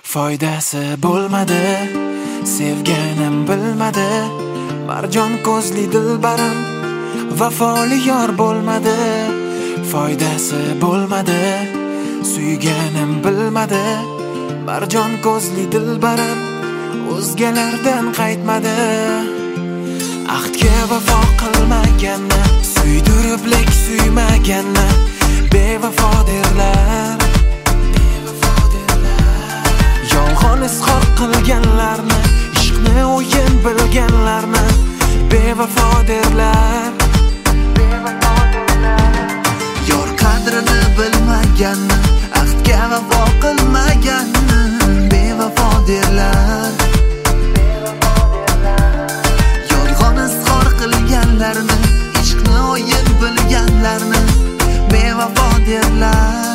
Foydasi bo'lmadi, sevganim bilmadi. Marjon ko'zli dilbarim vafoli yor bo'lmadi. Foydasi bo'lmadi, suyganim bilmadi. Marjon ko'zli dilbarim o'zgalardan qaytmadi. Ahdga vafo qilmaganni, suydiriblik suymaganni bevafo derlar. Yolg'on izhor qilganlarni, ishqni o'yin bilganlarni bevafo derlar. Yor qadrini bilmaganni, ahdga vafo qilmaganni bevafo derlar. Yolg'on izhor qilganlarni, ishqni o'yin bilganlarni bevafo derlar.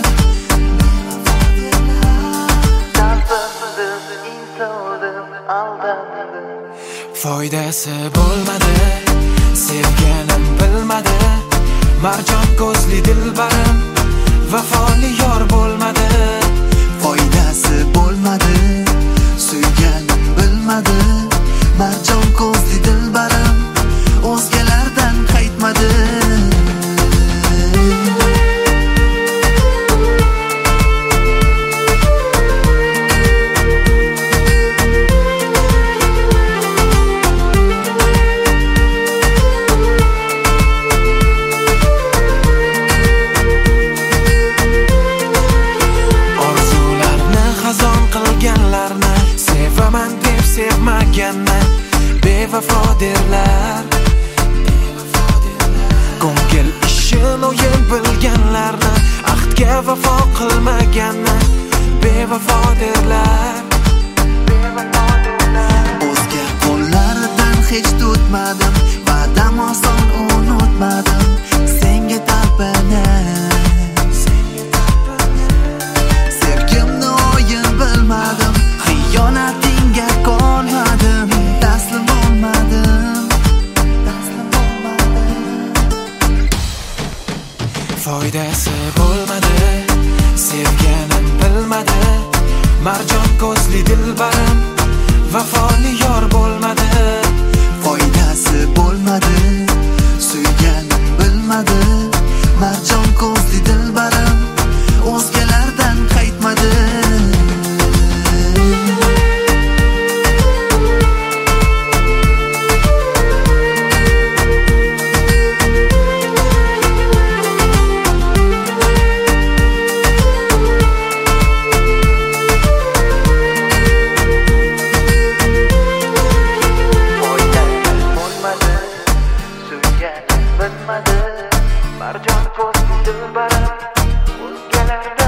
Foydasi bo'lmadi, sevganim bilmadi. Marjon ko'zli dilbarim vafoli yor bo'lmadi. Foydasi bo'lmadi, suyganim bilmadi. Marjon ko'zli dilbarim o'zgalardan qaytmadi. Sevaman deb sevmaganni bevafo derlar. Ko'ngil ishin o'yin bilganlarni, ahdga vafo qilmaganni bevafo derlar. O'zga qo'llaridan hech tutmadim, va'dam oson unutmadim. Senga talpinib, sevgimni o'yin bilmadim. Xiyonatingga qolmadim, taslim bo'lmadim. Foydasi bo'lmadi, sevganim bilmadi. Marjon ko'zli dilbarim vafoli yor bo'lmadi. Foydasi bo'lmadi, suyganim bilmadi. Marjon ko'zli dilbarim o'zgalardan qaytmadi. Marjon ko'zli dilbarim o'zgalardan